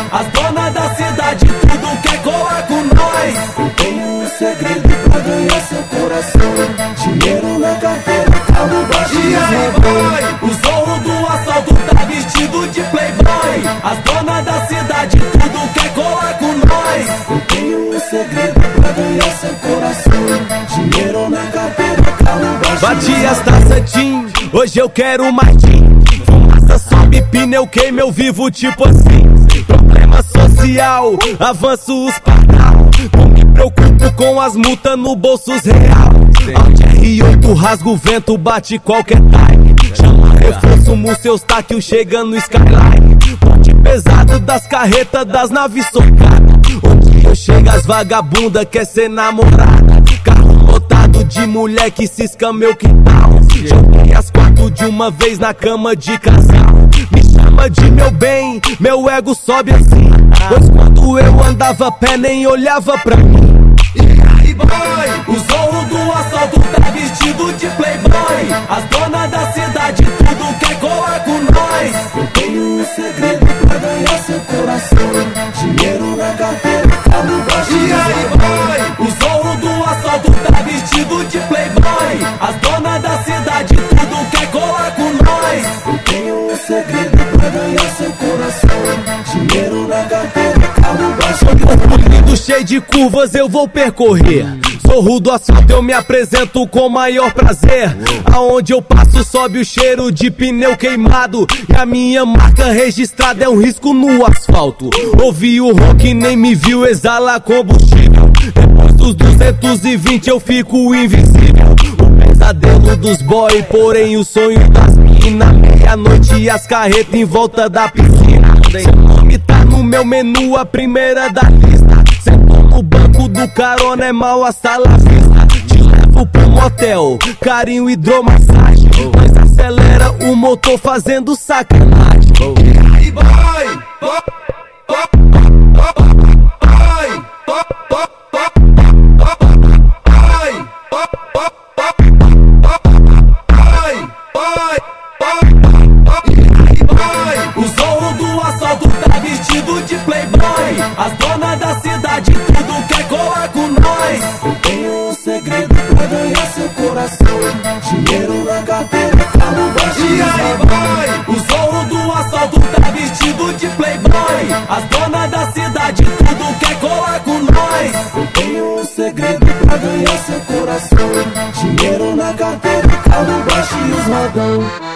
As donas da cidade tudo quer colar com nós. Eu tenho um segredo pra ganhar seu coração. Dinheiro na carteira, carro baixo E aí vai, o zorro do assalto tá vestido de playboy. As donas da cidade tudo quer colar com nós. Eu tenho um segredo pra ganhar seu coração. Dinheiro na carteira, carro baixo. Bati as taças Tim, hoje eu quero mais Tim. Fumaça sobe, pneu queima, eu vivo tipo assim. Problema social, avanço os pardal. Não me preocupo com as multas no bolsos real. Audi R8 rasga o vento, bate qualquer time. Chama reforço, seus taques chega no skyline. Ponte pesado das carretas, das naves socadas. Onde eu chego as vagabunda quer ser namorada. Carro lotado de mulher que cisca meu quintal. Joguei as quatro de uma vez na cama de casal. Me chama de meu bem, meu ego sobe assim. Pois quando eu andava a pé nem olhava pra mim. E aí boy, o zorro do assalto tá vestido de playboy. As donas da cidade tudo quer colar com nós. Eu tenho um segredo pra ganhar seu coração. Dinheiro na carteira, carro baixo. E aí boy, o zorro do assalto tá vestido de playboy. As donas da cidade tudo quer colar com nós. Eu tenho um segredo pra ganhar seu coração. Dinheiro na carteira, carro baixo. Corpo lindo, cheio de curvas, eu vou percorrer. Zorro do asfalto, eu me apresento com maior prazer. Aonde eu passo sobe o cheiro de pneu queimado. E a minha marca registrada é um risco no asfalto. Ouvi o rock e nem me viu, exala combustível. Depois dos 220 eu fico invisível. O pesadelo dos boy, porém o sonho das mina. Meia-noite e as carretas em volta da piscina. Seu nome tá no meu menu, a primeira da lista. Sentou no banco do carona, é mal a sala vista. Te levo pro motel, carinho, hidromassagem. Mas acelera o motor fazendo sacanagem. E aí boy, o zorro do assalto tá vestido de playboy. As donas da cidade tudo quer colar com nós. Eu tenho um segredo pra ganhar seu coração. Dinheiro na carteira, carro baixo. E aí boy, o zorro do assalto tá vestido de playboy. As donas da cidade tudo quer colar com nós. Eu tenho um segredo pra ganhar seu coração. Dinheiro na carteira, carro baixo e os rodão.